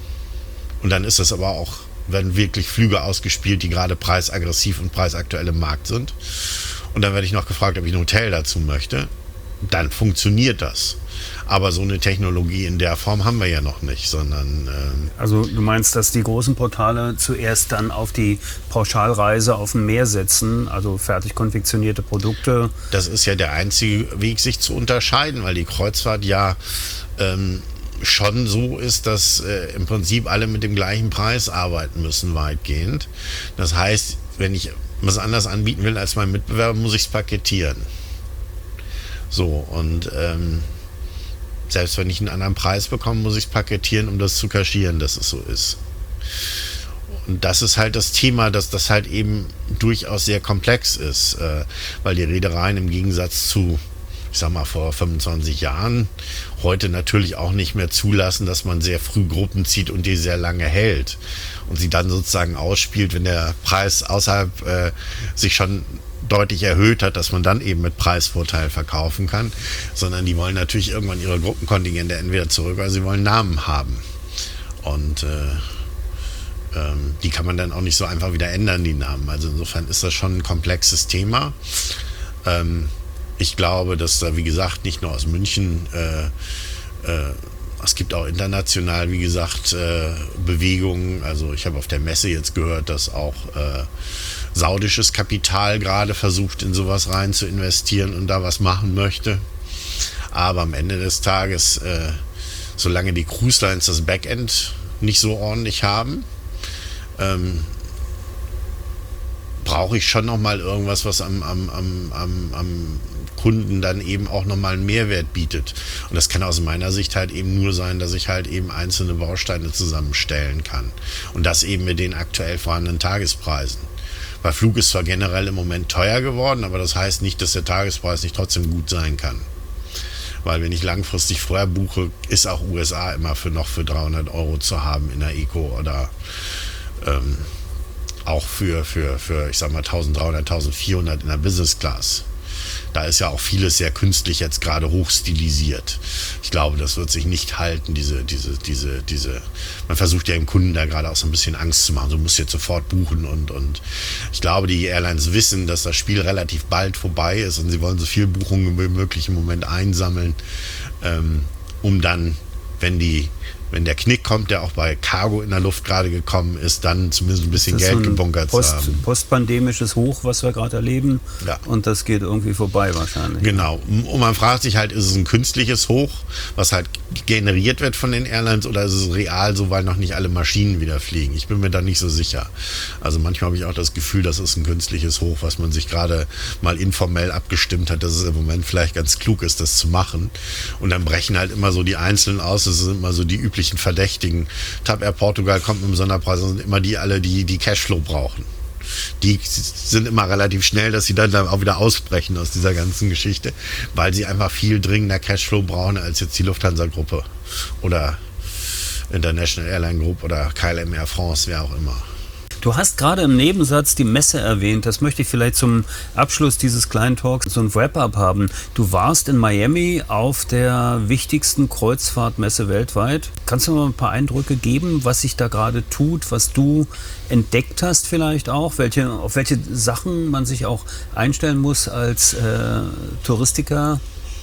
Und dann ist das aber auch, werden wirklich Flüge ausgespielt, die gerade preisaggressiv und preisaktuell im Markt sind. Und dann werde ich noch gefragt, ob ich ein Hotel dazu möchte. Dann funktioniert das. Aber so eine Technologie in der Form haben wir ja noch nicht, sondern... Ähm also du meinst, dass die großen Portale zuerst dann auf die Pauschalreise auf dem Meer setzen, also fertig konfektionierte Produkte? Das ist ja der einzige Weg, sich zu unterscheiden, weil die Kreuzfahrt ja ähm, schon so ist, dass äh, im Prinzip alle mit dem gleichen Preis arbeiten müssen, weitgehend. Das heißt, wenn ich was anderes anbieten will als mein Mitbewerber, muss ich es paketieren. So, und... Ähm, Selbst wenn ich einen anderen Preis bekomme, muss ich es paketieren, um das zu kaschieren, dass es so ist. Und das ist halt das Thema, dass das halt eben durchaus sehr komplex ist, äh, weil die Reedereien im Gegensatz zu, ich sag mal, vor fünfundzwanzig Jahren heute natürlich auch nicht mehr zulassen, dass man sehr früh Gruppen zieht und die sehr lange hält und sie dann sozusagen ausspielt, wenn der Preis außerhalb äh, sich schon deutlich erhöht hat, dass man dann eben mit Preisvorteil verkaufen kann, sondern die wollen natürlich irgendwann ihre Gruppenkontingente entweder zurück, oder sie wollen Namen haben. Und äh, ähm, die kann man dann auch nicht so einfach wieder ändern, die Namen. Also insofern ist das schon ein komplexes Thema. Ähm, ich glaube, dass da, wie gesagt, nicht nur aus München, äh, äh, es gibt auch international, wie gesagt, äh, Bewegungen. Also ich habe auf der Messe jetzt gehört, dass auch äh, saudisches Kapital gerade versucht, in sowas rein zu investieren und da was machen möchte. Aber am Ende des Tages, äh, solange die Cruise Lines das Backend nicht so ordentlich haben, ähm, brauche ich schon nochmal irgendwas, was am, am, am, am, am Kunden dann eben auch nochmal einen Mehrwert bietet. Und das kann aus meiner Sicht halt eben nur sein, dass ich halt eben einzelne Bausteine zusammenstellen kann. Und das eben mit den aktuell vorhandenen Tagespreisen. Weil Flug ist zwar generell im Moment teuer geworden, aber das heißt nicht, dass der Tagespreis nicht trotzdem gut sein kann. Weil wenn ich langfristig vorher buche, ist auch U S A immer für noch für dreihundert Euro zu haben in der Eco oder ähm, auch für, für, für, ich sag mal, eintausenddreihundert, eintausendvierhundert in der Business Class. Da ist ja auch vieles sehr künstlich jetzt gerade hochstilisiert. Ich glaube, das wird sich nicht halten, diese, diese, diese, diese, man versucht ja dem Kunden da gerade auch so ein bisschen Angst zu machen, du musst jetzt sofort buchen und, und ich glaube, die Airlines wissen, dass das Spiel relativ bald vorbei ist und sie wollen so viel Buchungen wie möglich im Moment einsammeln, ähm, um dann, wenn die wenn der Knick kommt, der auch bei Cargo in der Luft gerade gekommen ist, dann zumindest ein bisschen Geld so ein gebunkert Post, zu haben. Postpandemisches Hoch, was wir gerade erleben. Ja. Und das geht irgendwie vorbei wahrscheinlich. Genau. Und man fragt sich halt, ist es ein künstliches Hoch, was halt generiert wird von den Airlines, oder ist es real so, weil noch nicht alle Maschinen wieder fliegen? Ich bin mir da nicht so sicher. Also manchmal habe ich auch das Gefühl, das ist ein künstliches Hoch, was man sich gerade mal informell abgestimmt hat, dass es im Moment vielleicht ganz klug ist, das zu machen. Und dann brechen halt immer so die Einzelnen aus. Das sind immer so die üblichen Verdächtigen. TAP Air Portugal kommt mit dem Sonderpreis. Das sind immer die alle, die die Cashflow brauchen. Die sind immer relativ schnell, dass sie dann auch wieder ausbrechen aus dieser ganzen Geschichte, weil sie einfach viel dringender Cashflow brauchen als jetzt die Lufthansa-Gruppe oder International Airline Group oder K L M Air France, wer auch immer. Du hast gerade im Nebensatz die Messe erwähnt. Das möchte ich vielleicht zum Abschluss dieses kleinen Talks so ein Wrap-up haben. Du warst in Miami auf der wichtigsten Kreuzfahrtmesse weltweit. Kannst du mal ein paar Eindrücke geben, was sich da gerade tut, was du entdeckt hast vielleicht auch, welche, auf welche Sachen man sich auch einstellen muss als äh, Touristiker?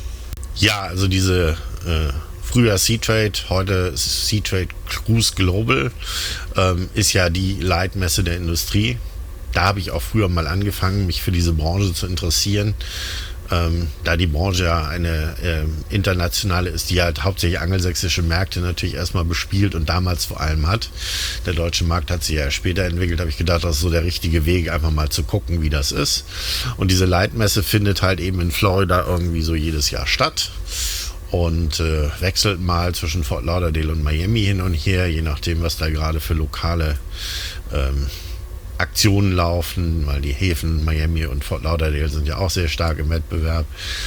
Ja, also diese... Äh Früher Seatrade, heute Seatrade Cruise Global, ähm, ist ja die Leitmesse der Industrie. Da habe ich auch früher mal angefangen, mich für diese Branche zu interessieren. Ähm, da die Branche ja eine äh, internationale ist, die halt hauptsächlich angelsächsische Märkte natürlich erstmal bespielt und damals vor allem hat. Der deutsche Markt hat sich ja später entwickelt, habe ich gedacht, das ist so der richtige Weg, einfach mal zu gucken, wie das ist. Und diese Leitmesse findet halt eben in Florida irgendwie so jedes Jahr statt. Und äh, wechselt mal zwischen Fort Lauderdale und Miami hin und her, je nachdem, was da gerade für lokale ähm, Aktionen laufen, weil die Häfen Miami und Fort Lauderdale sind ja auch sehr stark im Wettbewerb.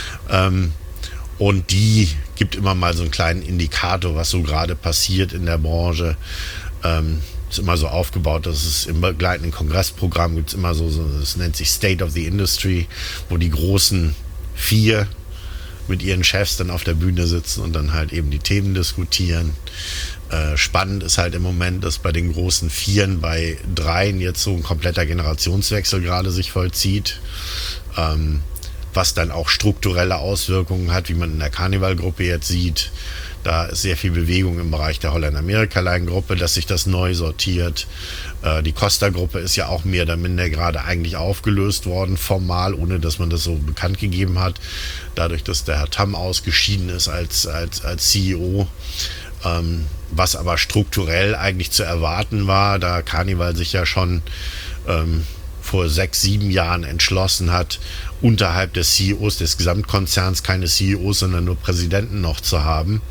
Ähm, und die gibt immer mal so einen kleinen Indikator, was so gerade passiert in der Branche. Ähm, ist immer so aufgebaut, dass es im begleitenden Kongressprogramm gibt es immer so, so, das nennt sich State of the Industry, wo die großen vier mit ihren Chefs dann auf der Bühne sitzen und dann halt eben die Themen diskutieren. Äh, spannend ist halt im Moment, dass bei den großen Vieren, bei dreien jetzt so ein kompletter Generationswechsel gerade sich vollzieht, ähm, was dann auch strukturelle Auswirkungen hat, wie man in der Carnival-Gruppe jetzt sieht. Da ist sehr viel Bewegung im Bereich der Holland-Amerika-Line-Gruppe, dass sich das neu sortiert. Äh, die Costa-Gruppe ist ja auch mehr oder minder gerade eigentlich aufgelöst worden, formal, ohne dass man das so bekannt gegeben hat. Dadurch, dass der Herr Tam ausgeschieden ist als, als, als C E O. Ähm, was aber strukturell eigentlich zu erwarten war, da Carnival sich ja schon ähm, vor sechs, sieben Jahren entschlossen hat, unterhalb des C E Os, des Gesamtkonzerns, keine C E Os, sondern nur Präsidenten noch zu haben.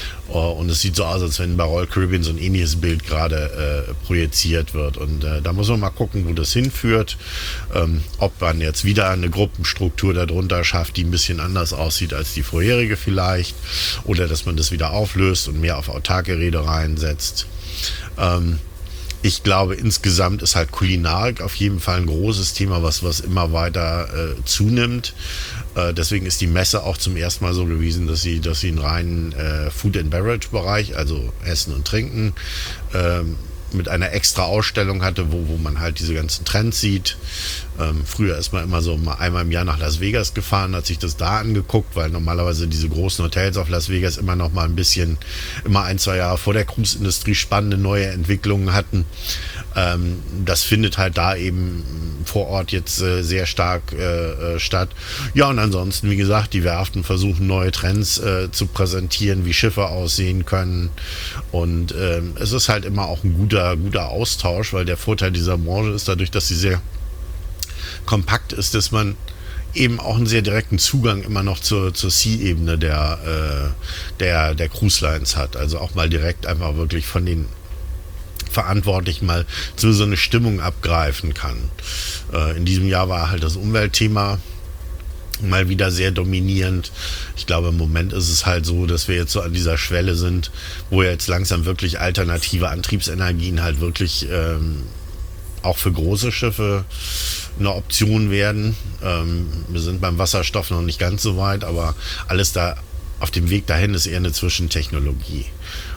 Und es sieht so aus, als wenn bei Royal Caribbean so ein ähnliches Bild gerade äh, projiziert wird. Und äh, da muss man mal gucken, wo das hinführt. Ähm, ob man jetzt wieder eine Gruppenstruktur darunter schafft, die ein bisschen anders aussieht als die vorherige vielleicht. Oder dass man das wieder auflöst und mehr auf autarke Reedereien setzt. Ähm, Ich glaube, insgesamt ist halt Kulinarik auf jeden Fall ein großes Thema, was, was immer weiter äh, zunimmt. Äh, deswegen ist die Messe auch zum ersten Mal so gewesen, dass sie, dass sie einen reinen äh, Food and Beverage Bereich, also Essen und Trinken, ähm, mit einer extra Ausstellung hatte, wo, wo man halt diese ganzen Trends sieht. Ähm, früher ist man immer so mal einmal im Jahr nach Las Vegas gefahren, hat sich das da angeguckt, weil normalerweise diese großen Hotels auf Las Vegas immer noch mal ein bisschen, immer ein, zwei Jahre vor der Cruise-Industrie spannende neue Entwicklungen hatten. Ähm, das findet halt da eben vor Ort jetzt äh, sehr stark äh, statt. Ja, und ansonsten, wie gesagt, die Werften versuchen neue Trends äh, zu präsentieren, wie Schiffe aussehen können. Und ähm, es ist halt immer auch ein guter, guter Austausch, weil der Vorteil dieser Branche ist dadurch, dass sie sehr kompakt ist, dass man eben auch einen sehr direkten Zugang immer noch zur, zur C-Ebene der, äh, der, der Cruise Lines hat. Also auch mal direkt einfach wirklich von den Verantwortlichen mal so, so eine Stimmung abgreifen kann. Äh, in diesem Jahr war halt das Umweltthema mal wieder sehr dominierend. Ich glaube, im Moment ist es halt so, dass wir jetzt so an dieser Schwelle sind, wo jetzt langsam wirklich alternative Antriebsenergien halt wirklich ähm, auch für große Schiffe eine Option werden. Ähm, wir sind beim Wasserstoff noch nicht ganz so weit, aber alles da auf dem Weg dahin ist eher eine Zwischentechnologie.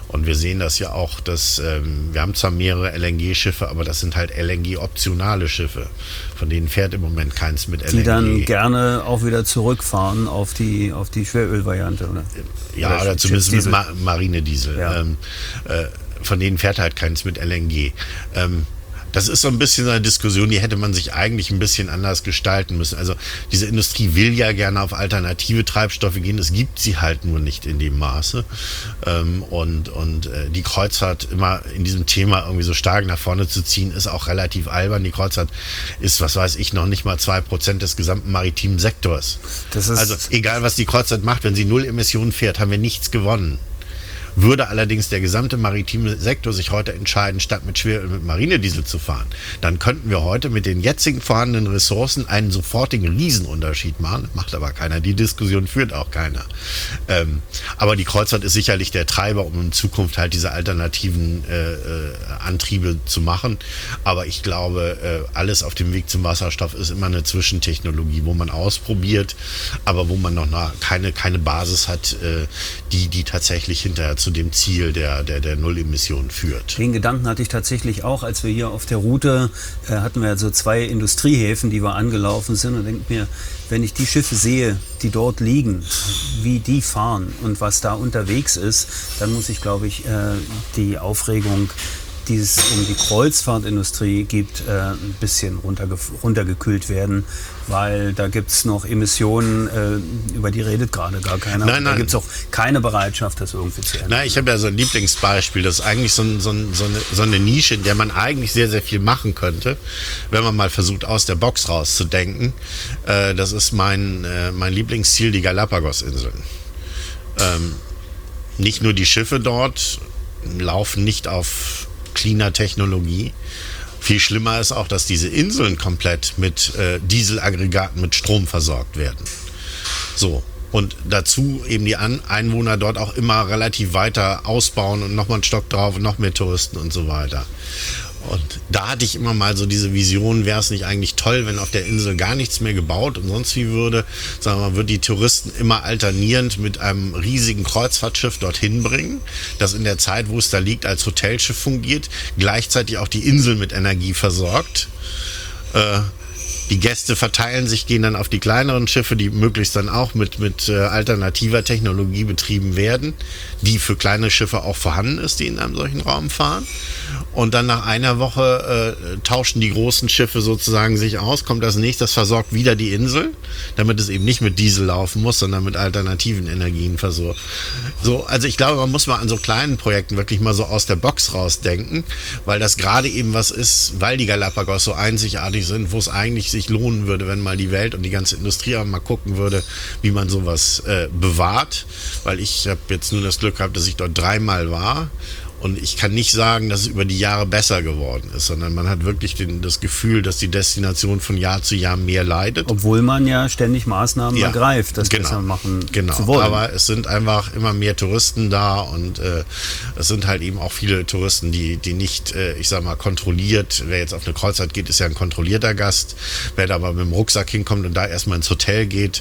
Und wir sehen das ja auch, dass ähm, wir haben zwar mehrere L N G-Schiffe, aber das sind halt L N G-optionale Schiffe. Von denen fährt im Moment keins mit L N G. Die dann gerne auch wieder zurückfahren auf die, auf die Schwerölvariante, oder? Ja, oder, oder zumindest mit Ma- Marinediesel. Ja. Ähm, äh, von denen fährt halt keins mit L N G. Ähm, Das ist so ein bisschen eine Diskussion, die hätte man sich eigentlich ein bisschen anders gestalten müssen. Also diese Industrie will ja gerne auf alternative Treibstoffe gehen, es gibt sie halt nur nicht in dem Maße. Ähm, und und äh, die Kreuzfahrt immer in diesem Thema irgendwie so stark nach vorne zu ziehen, ist auch relativ albern. Die Kreuzfahrt ist, was weiß ich, noch nicht mal zwei Prozent des gesamten maritimen Sektors. Das ist also egal, was die Kreuzfahrt macht, wenn sie null Emissionen fährt, haben wir nichts gewonnen. Würde allerdings der gesamte maritime Sektor sich heute entscheiden, statt mit Schweröl mit Marinediesel zu fahren, dann könnten wir heute mit den jetzigen vorhandenen Ressourcen einen sofortigen Riesenunterschied machen. Macht aber keiner. Die Diskussion führt auch keiner. Ähm, aber die Kreuzfahrt ist sicherlich der Treiber, um in Zukunft halt diese alternativen äh, äh, Antriebe zu machen. Aber ich glaube, äh, alles auf dem Weg zum Wasserstoff ist immer eine Zwischentechnologie, wo man ausprobiert, aber wo man noch keine, keine Basis hat, äh, die, die tatsächlich hinterher zu dem Ziel der, der, der Null-Emissionen führt. Den Gedanken hatte ich tatsächlich auch, als wir hier auf der Route äh, hatten wir so zwei Industriehäfen, die wir angelaufen sind, und denke mir, wenn ich die Schiffe sehe, die dort liegen, wie die fahren und was da unterwegs ist, dann muss ich, glaube ich, äh, die Aufregung, die es um die Kreuzfahrtindustrie gibt, äh, ein bisschen runterge- runtergekühlt werden, weil da gibt es noch Emissionen, äh, über die redet gerade gar keiner. Nein, nein. Da gibt es auch keine Bereitschaft, das irgendwie zu ändern. Nein, ich habe ja so ein Lieblingsbeispiel, das ist eigentlich so, ein, so, ein, so, eine, so eine Nische, in der man eigentlich sehr, sehr viel machen könnte, wenn man mal versucht, aus der Box rauszudenken. Äh, das ist mein, äh, mein Lieblingsziel, die Galapagos-Inseln. Ähm, nicht nur die Schiffe dort laufen nicht auf cleaner Technologie. Viel schlimmer ist auch, dass diese Inseln komplett mit äh, Dieselaggregaten mit Strom versorgt werden. So. Und dazu eben die An- Einwohner dort auch immer relativ weiter ausbauen und nochmal einen Stock drauf und noch mehr Touristen und so weiter. Und da hatte ich immer mal so diese Vision, wäre es nicht eigentlich toll, wenn auf der Insel gar nichts mehr gebaut und sonst wie würde, sagen wir mal, würde die Touristen immer alternierend mit einem riesigen Kreuzfahrtschiff dorthin bringen, das in der Zeit, wo es da liegt, als Hotelschiff fungiert, gleichzeitig auch die Insel mit Energie versorgt. Äh, Die Gäste verteilen sich, gehen dann auf die kleineren Schiffe, die möglichst dann auch mit, mit äh, alternativer Technologie betrieben werden, die für kleine Schiffe auch vorhanden ist, die in einem solchen Raum fahren. Und dann nach einer Woche äh, tauschen die großen Schiffe sozusagen sich aus, kommt das nächste, das versorgt wieder die Insel, damit es eben nicht mit Diesel laufen muss, sondern mit alternativen Energien versorgt. So, also ich glaube, man muss mal an so kleinen Projekten wirklich mal so aus der Box rausdenken, weil das gerade eben was ist, weil die Galapagos so einzigartig sind, wo es eigentlich sich lohnen würde, wenn mal die Welt und die ganze Industrie auch mal gucken würde, wie man sowas äh, bewahrt, weil ich habe jetzt nur das Glück gehabt, dass ich dort dreimal war. Und ich kann nicht sagen, dass es über die Jahre besser geworden ist, sondern man hat wirklich den, das Gefühl, dass die Destination von Jahr zu Jahr mehr leidet. Obwohl man ja ständig Maßnahmen ja, ergreift, das genau, besser machen genau. zu wollen. Aber es sind einfach immer mehr Touristen da und äh, es sind halt eben auch viele Touristen, die, die nicht, äh, ich sag mal, kontrolliert, wer jetzt auf eine Kreuzfahrt geht, ist ja ein kontrollierter Gast. Wer da aber mit dem Rucksack hinkommt und da erstmal ins Hotel geht,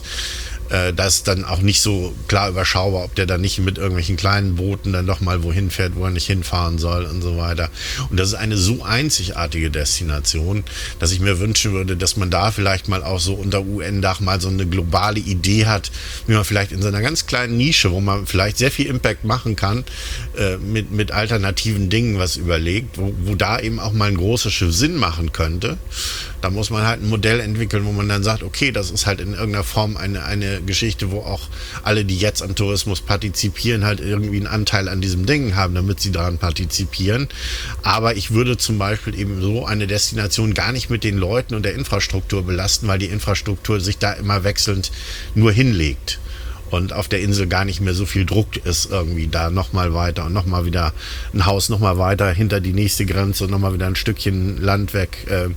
das ist dann auch nicht so klar überschaubar, ob der dann nicht mit irgendwelchen kleinen Booten dann doch mal wohin fährt, wo er nicht hinfahren soll und so weiter. Und das ist eine so einzigartige Destination, dass ich mir wünschen würde, dass man da vielleicht mal auch so unter U N-Dach mal so eine globale Idee hat, wie man vielleicht in so einer ganz kleinen Nische, wo man vielleicht sehr viel Impact machen kann, äh, mit, mit alternativen Dingen was überlegt, wo, wo da eben auch mal ein großes Schiff Sinn machen könnte. Da muss man halt ein Modell entwickeln, wo man dann sagt, okay, das ist halt in irgendeiner Form eine, eine Geschichte, wo auch alle, die jetzt am Tourismus partizipieren, halt irgendwie einen Anteil an diesem Ding haben, damit sie daran partizipieren. Aber ich würde zum Beispiel eben so eine Destination gar nicht mit den Leuten und der Infrastruktur belasten, weil die Infrastruktur sich da immer wechselnd nur hinlegt. Und auf der Insel gar nicht mehr so viel Druck ist, irgendwie da nochmal weiter und nochmal wieder ein Haus nochmal weiter hinter die nächste Grenze und nochmal wieder ein Stückchen Land weg. Äh,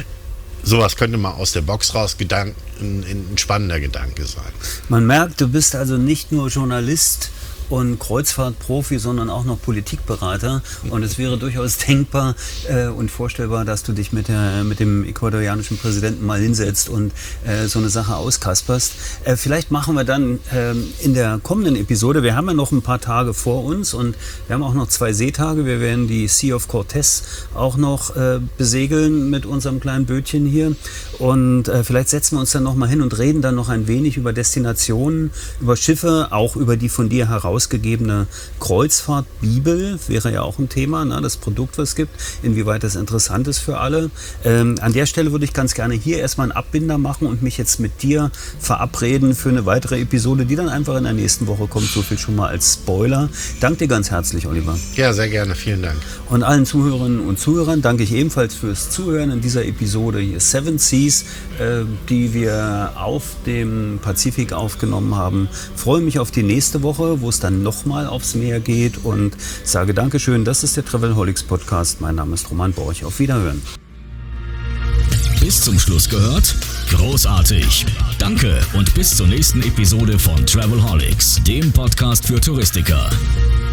sowas könnte mal aus der Box raus Gedanken, ein, ein spannender Gedanke sein. Man merkt, du bist also nicht nur Journalist und Kreuzfahrtprofi, sondern auch noch Politikberater. Und es wäre durchaus denkbar äh, und vorstellbar, dass du dich mit, der, mit dem ecuadorianischen Präsidenten mal hinsetzt und äh, so eine Sache auskasperst. Äh, vielleicht machen wir dann äh, in der kommenden Episode, wir haben ja noch ein paar Tage vor uns und wir haben auch noch zwei Seetage. Wir werden die Sea of Cortez auch noch äh, besegeln mit unserem kleinen Bötchen hier. Und äh, vielleicht setzen wir uns dann noch mal hin und reden dann noch ein wenig über Destinationen, über Schiffe, auch über die von dir herausgegebene Kreuzfahrtbibel, wäre ja auch ein Thema, ne, das Produkt, was es gibt, inwieweit das interessant ist für alle. Ähm, an der Stelle würde ich ganz gerne hier erstmal einen Abbinder machen und mich jetzt mit dir verabreden für eine weitere Episode, die dann einfach in der nächsten Woche kommt. So viel schon mal als Spoiler. Danke dir ganz herzlich, Oliver. Ja, sehr gerne. Vielen Dank. Und allen Zuhörerinnen und Zuhörern danke ich ebenfalls fürs Zuhören in dieser Episode hier Seven Seas, äh, die wir auf dem Pazifik aufgenommen haben. Freue mich auf die nächste Woche, wo es dann nochmal aufs Meer geht und sage Dankeschön. Das ist der Travelholics Podcast. Mein Name ist Roman Borch. Auf Wiederhören. Bis zum Schluss gehört? Großartig. Danke und bis zur nächsten Episode von Travelholics, dem Podcast für Touristiker.